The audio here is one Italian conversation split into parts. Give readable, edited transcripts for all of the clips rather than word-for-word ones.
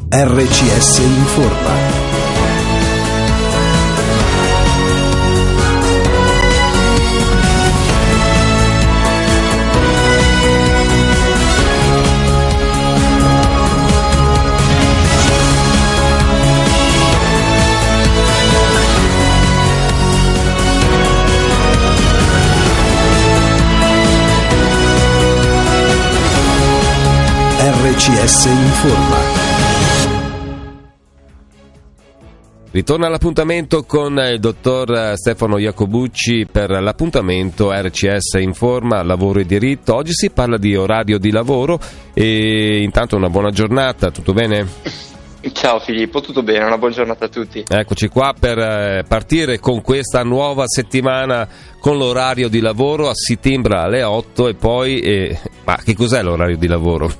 RCS Informa. RCS Informa. Ritorna all'appuntamento con il dottor Stefano Iacobucci per l'appuntamento RCS Informa, lavoro e diritto. Oggi si parla di orario di lavoro e intanto una buona giornata, tutto bene? Ciao Filippo, tutto bene? Una buona giornata a tutti. Eccoci qua per partire con questa nuova settimana con l'orario di lavoro. Si timbra alle 8 e poi... ma che cos'è l'orario di lavoro?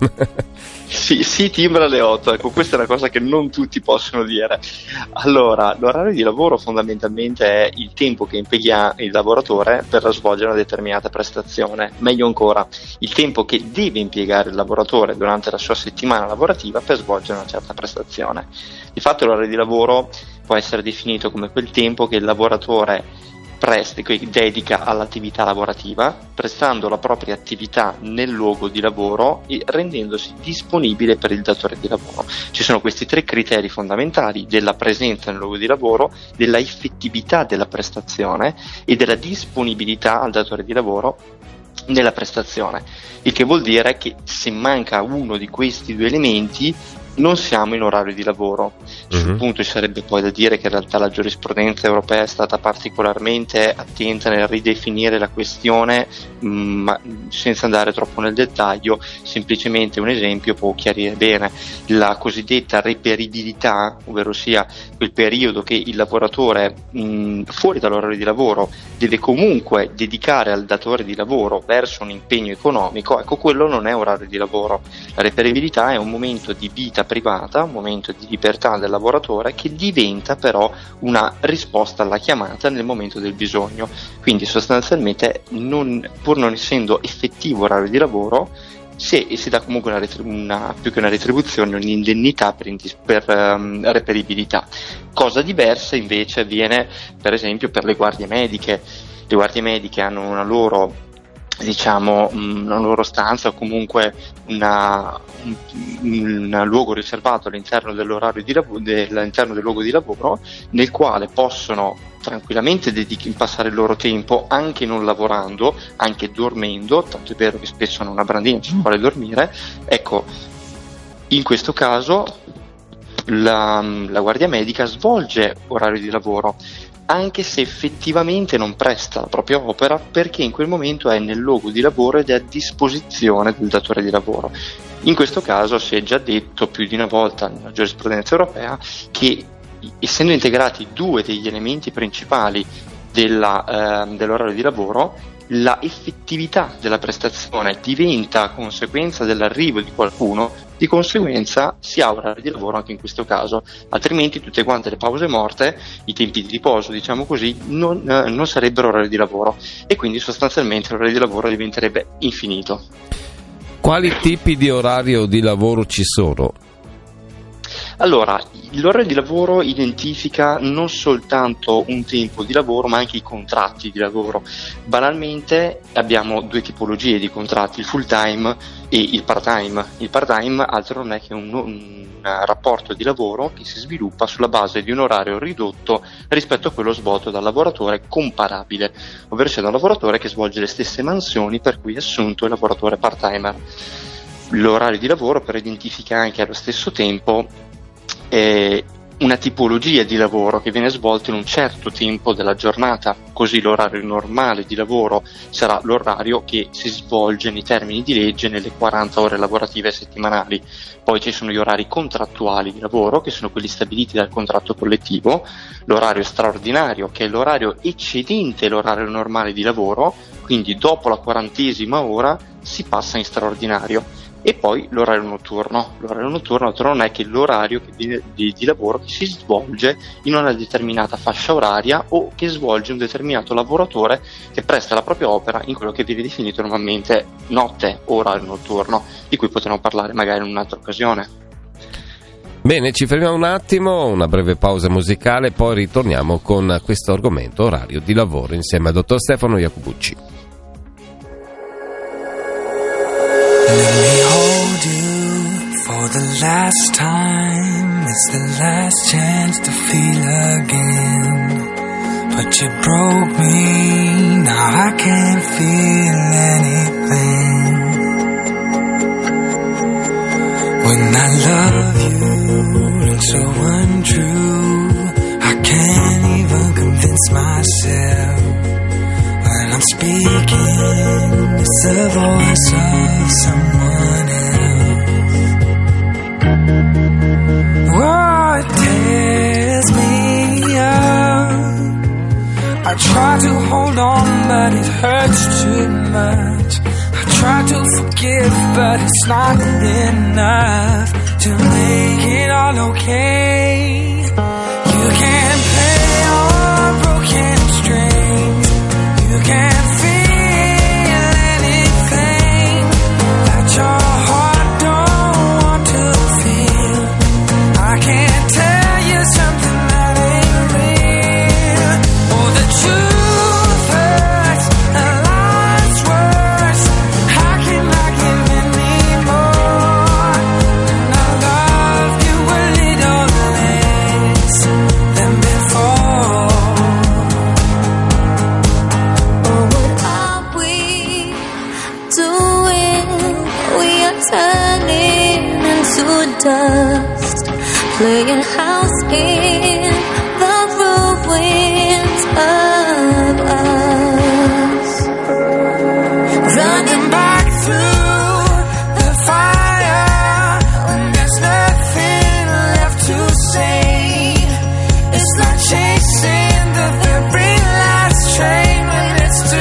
Si timbra alle 8, ecco, questa è una cosa che non tutti possono dire. Allora, l'orario di lavoro fondamentalmente è il tempo che impiega il lavoratore per svolgere una determinata prestazione, meglio ancora, il tempo che deve impiegare il lavoratore durante la sua settimana lavorativa per svolgere una certa prestazione. Di fatto l'orario di lavoro può essere definito come quel tempo che il lavoratore dedica all'attività lavorativa, prestando la propria attività nel luogo di lavoro e rendendosi disponibile per il datore di lavoro. Ci sono questi tre criteri fondamentali della presenza nel luogo di lavoro, della effettività della prestazione e della disponibilità al datore di lavoro nella prestazione, il che vuol dire che se manca uno di questi due elementi non siamo in orario di lavoro. Sul punto ci sarebbe poi da dire che in realtà la giurisprudenza europea è stata particolarmente attenta nel ridefinire la questione, ma senza andare troppo nel dettaglio, semplicemente un esempio può chiarire bene la cosiddetta reperibilità, ovvero sia quel periodo che il lavoratore fuori dall'orario di lavoro deve comunque dedicare al datore di lavoro verso un impegno economico. Ecco, quello non è orario di lavoro. La reperibilità è un momento di vita privata, un momento di libertà del lavoratore che diventa però una risposta alla chiamata nel momento del bisogno. Quindi sostanzialmente, pur non essendo effettivo orario di lavoro, si dà comunque più che una retribuzione, un'indennità per reperibilità. Cosa diversa invece avviene per esempio per le guardie mediche. Le guardie mediche hanno una loro stanza o comunque un luogo riservato all'interno dell'orario di lavoro, all'interno del luogo di lavoro, nel quale possono tranquillamente passare il loro tempo anche non lavorando, anche dormendo, tanto è vero che spesso hanno una brandina sul quale dormire. Ecco, in questo caso la guardia medica svolge orario di lavoro, anche se effettivamente non presta la propria opera, perché in quel momento è nel luogo di lavoro ed è a disposizione del datore di lavoro. In questo caso si è già detto più di una volta nella giurisprudenza europea che, essendo integrati due degli elementi principali dell'orario di lavoro, la effettività della prestazione diventa a conseguenza dell'arrivo di qualcuno, di conseguenza si ha orario di lavoro anche in questo caso, altrimenti tutte quante le pause morte, i tempi di riposo diciamo così, non sarebbero orario di lavoro e quindi sostanzialmente l'orario di lavoro diventerebbe infinito. Quali tipi di orario di lavoro ci sono? Allora, l'orario di lavoro identifica non soltanto un tempo di lavoro, ma anche i contratti di lavoro. Banalmente abbiamo due tipologie di contratti, il full time e il part time. Il part time altro non è che un rapporto di lavoro che si sviluppa sulla base di un orario ridotto rispetto a quello svolto dal lavoratore comparabile, ovvero sia da un lavoratore che svolge le stesse mansioni per cui è assunto il lavoratore part timer. L'orario di lavoro però identifica anche allo stesso tempo una tipologia di lavoro che viene svolto in un certo tempo della giornata, così l'orario normale di lavoro sarà l'orario che si svolge nei termini di legge nelle 40 ore lavorative settimanali. Poi ci sono gli orari contrattuali di lavoro, che sono quelli stabiliti dal contratto collettivo, l'orario straordinario, che è l'orario eccedente l'orario normale di lavoro, quindi dopo la 40ª ora si passa in straordinario. E poi l'orario notturno. L'orario notturno altro non è che l'orario di lavoro che si svolge in una determinata fascia oraria o che svolge un determinato lavoratore che presta la propria opera in quello che viene definito normalmente notte o orario notturno, di cui potremo parlare magari in un'altra occasione. Bene, ci fermiamo un attimo, una breve pausa musicale, poi ritorniamo con questo argomento orario di lavoro insieme al dottor Stefano Iacobucci. Let me hold you for the last time. It's the last chance to feel again. But you broke me, now I can't feel anything. When I love you, it's so untrue. I can't even convince myself. When I'm speaking, it's the voice of someone else. Oh, it tears me up. I try to hold on, but it hurts too much. I try to forgive, but it's not enough to make it all okay. You can't play on broken strings. You can't feel anything that your heart don't want to feel. I can't tell you something that ain't real. Oh, the truth hurts and life's worse. How can I give anymore? And I love you a little less than before. Oh, what are we doing? We are turning into dust, playing house in the ruins of us. Running back through the fire when there's nothing left to say. It's like chasing the very last train when it's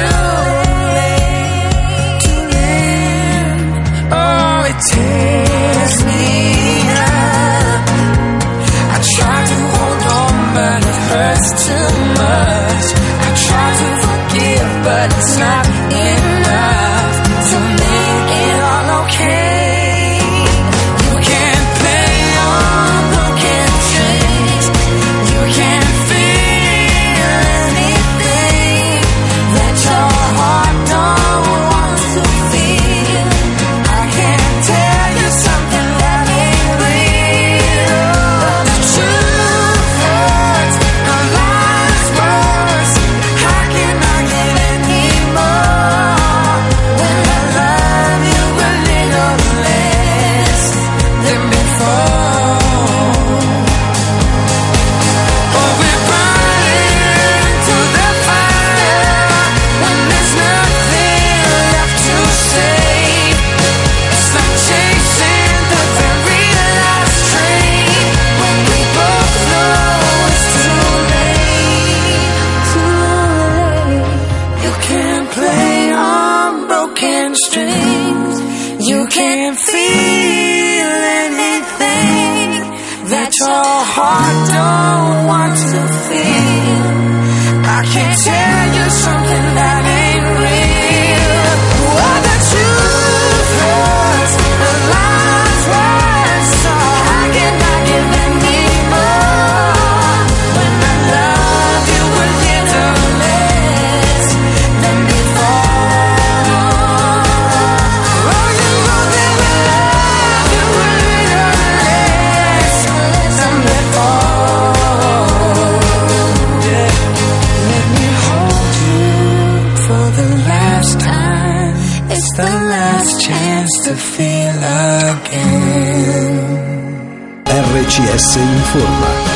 too late. Oh, it tears me up. I try to hold on, but it hurts too much. I try to forgive, but it's not enough to make it all okay. You can't play on broken strings. You can't feel anything that your heart don't want to feel. I can't tell you something that ain't real. The truth hurts, our lives worse. How can I give anymore when I love you a little less than before? Oh, we're burning to the fire when there's nothing left to say. It's like chasing the very last train when we both know it's too late. You can't play on broken strings. You can't feel anything that your heart don't want to feel. I can't tell you something that ain't real. What the truth hurts, the lies worse. So how can I give anymore when I love you a little less than before? Oh, you know that I love you a little less than before. Yeah. Let me hold you for the last time. It's the last chance to feel again. RCS Informa.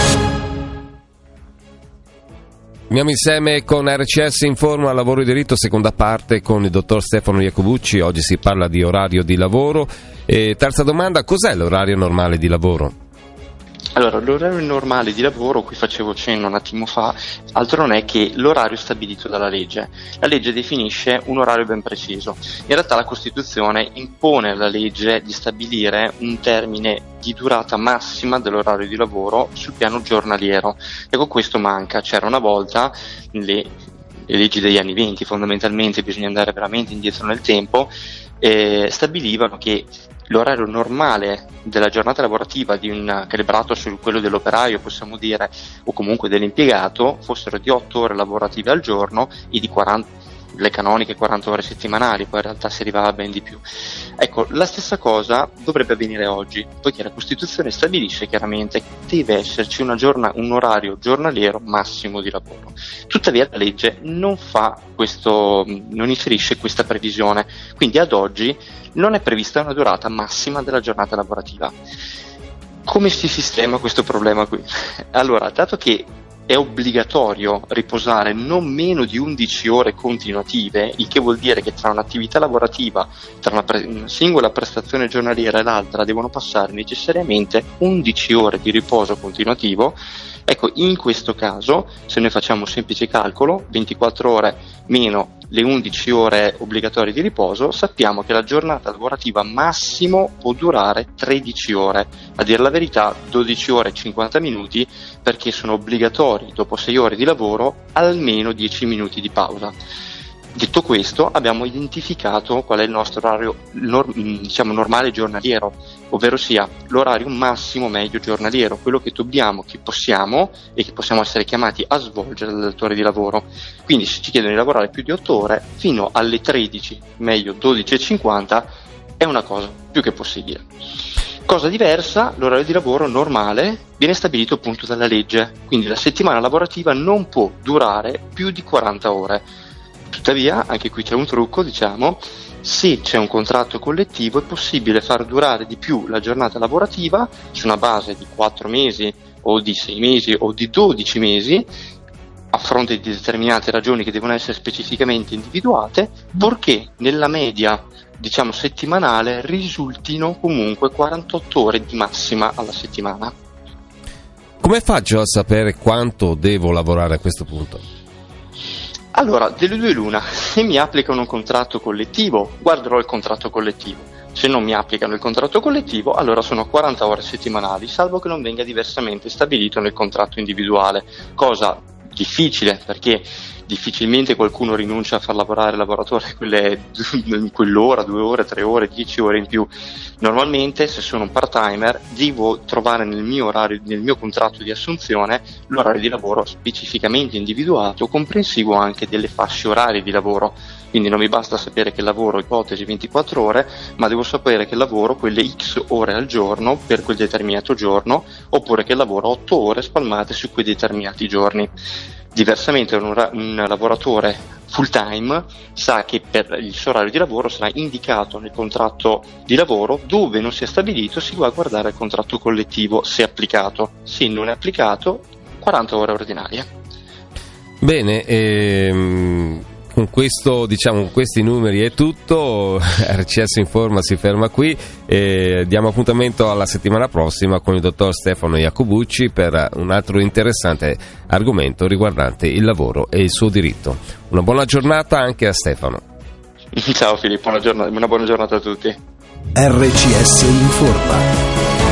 Torniamo insieme con RCS Informa, lavoro e diritto, seconda parte con il dottor Stefano Iacobucci. Oggi si parla di orario di lavoro. E terza domanda, cos'è l'orario normale di lavoro? Allora, l'orario normale di lavoro, cui facevo cenno un attimo fa, altro non è che l'orario stabilito dalla legge. La legge definisce un orario ben preciso. In realtà la Costituzione impone alla legge di stabilire un termine di durata massima dell'orario di lavoro sul piano giornaliero. Ecco, questo manca. C'era una volta le leggi degli anni 20, fondamentalmente bisogna andare veramente indietro nel tempo, stabilivano che l'orario normale della giornata lavorativa calibrato su quello dell'operaio, possiamo dire, o comunque dell'impiegato, fossero di 8 ore lavorative al giorno e di le canoniche 40 ore settimanali, poi in realtà si arrivava ben di più. Ecco, la stessa cosa dovrebbe avvenire oggi, poiché la Costituzione stabilisce chiaramente che deve esserci un orario giornaliero massimo di lavoro. Tuttavia la legge non inserisce questa previsione, quindi ad oggi non è prevista una durata massima della giornata lavorativa. Come si sistema questo problema qui? Allora, dato che è obbligatorio riposare non meno di 11 ore continuative, il che vuol dire che tra un'attività lavorativa, tra una singola prestazione giornaliera e l'altra, devono passare necessariamente 11 ore di riposo continuativo. Ecco, in questo caso, se noi facciamo un semplice calcolo, 24 ore meno le 11 ore obbligatorie di riposo, sappiamo che la giornata lavorativa massimo può durare 13 ore, a dire la verità 12 ore e 50 minuti, perché sono obbligatori dopo 6 ore di lavoro almeno 10 minuti di pausa. Detto questo, abbiamo identificato qual è il nostro orario normale giornaliero, ovvero sia l'orario massimo medio giornaliero, quello che possiamo e che possiamo essere chiamati a svolgere dal datore di lavoro. Quindi se ci chiedono di lavorare più di 8 ore, fino alle 13, meglio 12:50, è una cosa più che possibile. Cosa diversa, l'orario di lavoro normale viene stabilito appunto dalla legge, quindi la settimana lavorativa non può durare più di 40 ore. Tuttavia, anche qui c'è un trucco, se c'è un contratto collettivo è possibile far durare di più la giornata lavorativa su una base di 4 mesi o di 6 mesi o di 12 mesi, a fronte di determinate ragioni che devono essere specificamente individuate, purché nella media settimanale risultino comunque 48 ore di massima alla settimana. Come faccio a sapere quanto devo lavorare a questo punto? Allora, delle due l'una: se mi applicano un contratto collettivo, guarderò il contratto collettivo. Se non mi applicano il contratto collettivo, allora sono 40 ore settimanali, salvo che non venga diversamente stabilito nel contratto individuale, cosa difficile, perché difficilmente qualcuno rinuncia a far lavorare il lavoratore quell'ora, 2 ore, 3 ore, 10 ore in più. Normalmente, se sono un part-timer, devo trovare nel mio contratto di assunzione l'orario di lavoro specificamente individuato, comprensivo anche delle fasce orarie di lavoro. Quindi non mi basta sapere che lavoro, ipotesi, 24 ore, ma devo sapere che lavoro quelle X ore al giorno per quel determinato giorno, oppure che lavoro 8 ore spalmate su quei determinati giorni. Diversamente un lavoratore full time sa che per il suo orario di lavoro sarà indicato nel contratto di lavoro, dove non sia stabilito si va a guardare il contratto collettivo se è applicato. Se non è applicato, 40 ore ordinarie. Bene, con questi numeri è tutto. RCS Informa si ferma qui e diamo appuntamento alla settimana prossima con il dottor Stefano Iacobucci per un altro interessante argomento riguardante il lavoro e il suo diritto. Una buona giornata anche a Stefano. Ciao Filippo, una buona giornata a tutti. RCS Informa.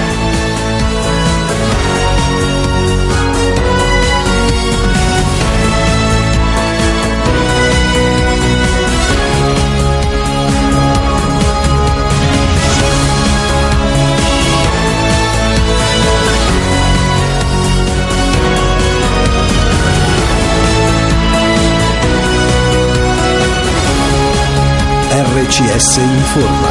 RCS Informa.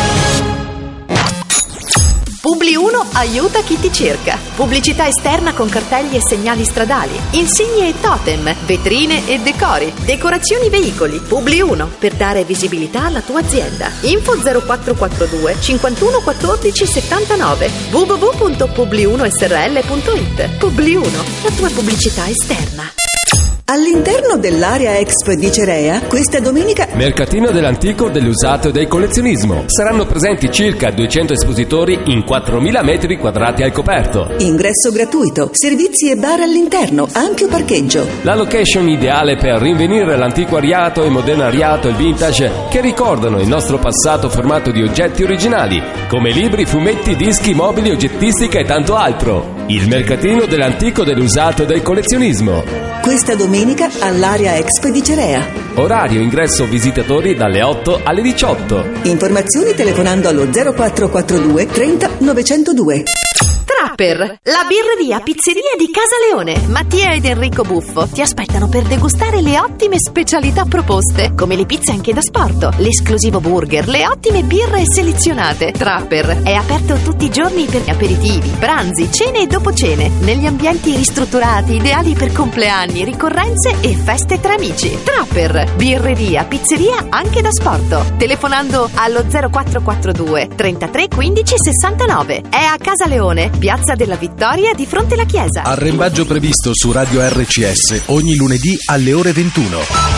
Publi 1 aiuta chi ti cerca. Pubblicità esterna con cartelli e segnali stradali, insegne e totem, vetrine e decori, decorazioni veicoli. Publi 1 per dare visibilità alla tua azienda. Info 0442 51 14 79 www.publi1srl.it. Publi 1, la tua pubblicità esterna. All'interno dell'area Expo di Cerea, questa domenica Mercatino dell'antico, dell'usato e del collezionismo. Saranno presenti circa 200 espositori in 4.000 metri quadrati al coperto. Ingresso gratuito, servizi e bar all'interno, ampio parcheggio. La location ideale per rinvenire l'antiquariato, il modernariato e il vintage che ricordano il nostro passato formato di oggetti originali, come libri, fumetti, dischi, mobili, oggettistica e tanto altro. il mercatino dell'antico, dell'usato e del collezionismo. Questa domenica all'Area Expo di Cerea. Orario ingresso visitatori dalle 8 alle 18. Informazioni telefonando allo 0442 30 902. Trapper, la birreria pizzeria di Casa Leone. Mattia ed Enrico Buffo ti aspettano per degustare le ottime specialità proposte, come le pizze anche da sport, l'esclusivo burger, le ottime birre selezionate. Trapper è aperto tutti i giorni per aperitivi, pranzi, cene e dopocene, negli ambienti ristrutturati ideali per compleanni, ricorrenze e feste tra amici. Trapper, birreria pizzeria anche da sport. Telefonando allo 0442 33 15 69. È a Casa Leone, Piazza della Vittoria, di fronte alla chiesa. Arrembaggio previsto su Radio RCS ogni lunedì alle ore 21.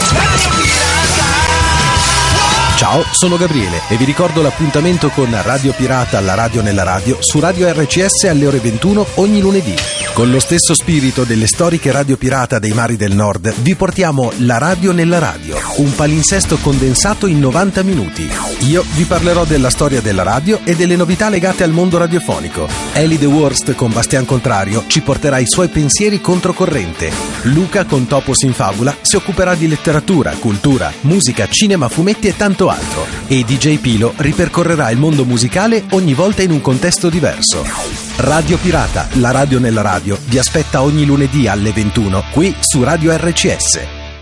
Ciao, sono Gabriele e vi ricordo l'appuntamento con Radio Pirata, la radio nella radio, su Radio RCS alle ore 21 ogni lunedì. Con lo stesso spirito delle storiche Radio Pirata dei mari del nord, vi portiamo La radio nella radio, un palinsesto condensato in 90 minuti. Io vi parlerò della storia della radio e delle novità legate al mondo radiofonico. Eli The Worst con Bastian Contrario ci porterà i suoi pensieri controcorrente. Luca con Topos in Fabula si occuperà di letteratura, cultura, musica, cinema, fumetti e tanto altro. E DJ Pilo ripercorrerà il mondo musicale ogni volta in un contesto diverso. Radio Pirata, la radio nella radio, vi aspetta ogni lunedì alle 21 qui su Radio RCS.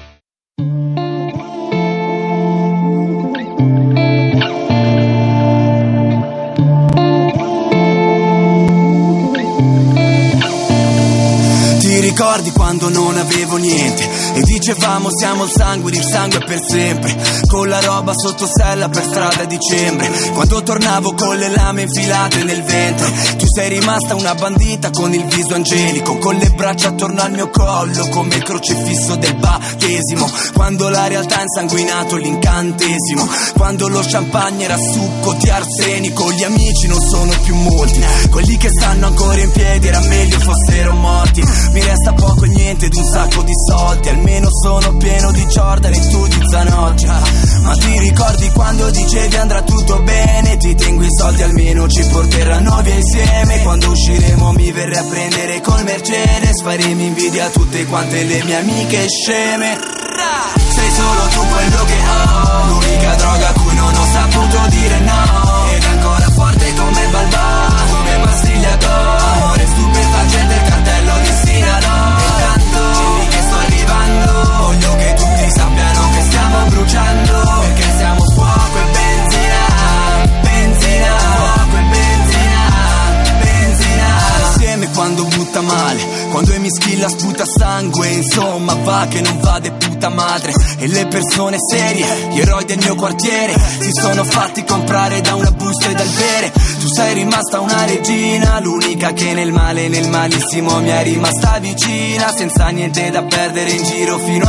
Ricordi quando non avevo niente e dicevamo siamo il sangue per sempre, con la roba sotto sella per strada a dicembre, quando tornavo con le lame infilate nel ventre, tu sei rimasta una bandita con il viso angelico, con le braccia attorno al mio collo come il crocifisso del battesimo, quando la realtà ha insanguinato l'incantesimo, quando lo champagne era succo di arsenico, gli amici non sono più molti, quelli che stanno ancora in piedi era meglio fossero morti, mi resta poco e niente ed un sacco di soldi, almeno sono pieno di Jordan e tu di Zanoggia. Ma ti ricordi quando dicevi andrà tutto bene? Ti tengo i soldi, almeno ci porteranno via insieme. Quando usciremo mi verrai a prendere col Mercedes, faremo invidia a tutte quante le mie amiche sceme. Sei solo tu quello che ho, l'unica droga a cui non ho saputo dire no, ed ancora forte come Balboa, come pastiglia d'oro, amore stupefacente, il cartello di Sinaloa. E tanto dimmi che sto arrivando, voglio che tutti sappiano che stiamo bruciando, perché siamo fuoco e benzina, benzina, fuoco e benzina, benzina. Insieme quando butta male, quando mi schilla sputa sangue, insomma va che non va de puta madre. E le persone serie, gli eroi del mio quartiere, si sono fatti comprare da una busta e dal bere. Tu sei rimasta una regina, l'unica che nel male e nel malissimo mi è rimasta vicina, senza niente da perdere in giro fino